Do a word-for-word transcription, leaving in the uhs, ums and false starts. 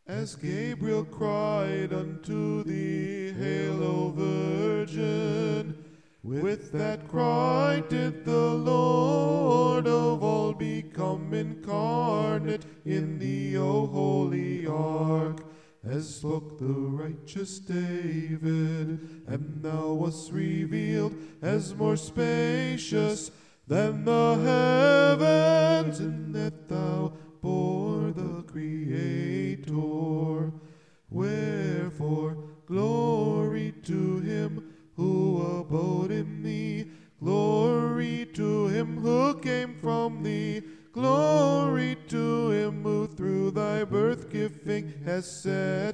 As Gabriel cried unto thee, Hail, O Virgin, with that cry did the Lord of all become incarnate in thee, O holy ark. As spoke the righteous David, and thou wast revealed as more spacious than the heavens, in that thou bore the Creator. Wherefore, glory to him who abode in thee, glory to him who came from thee, glory to him who through thy birth giving has set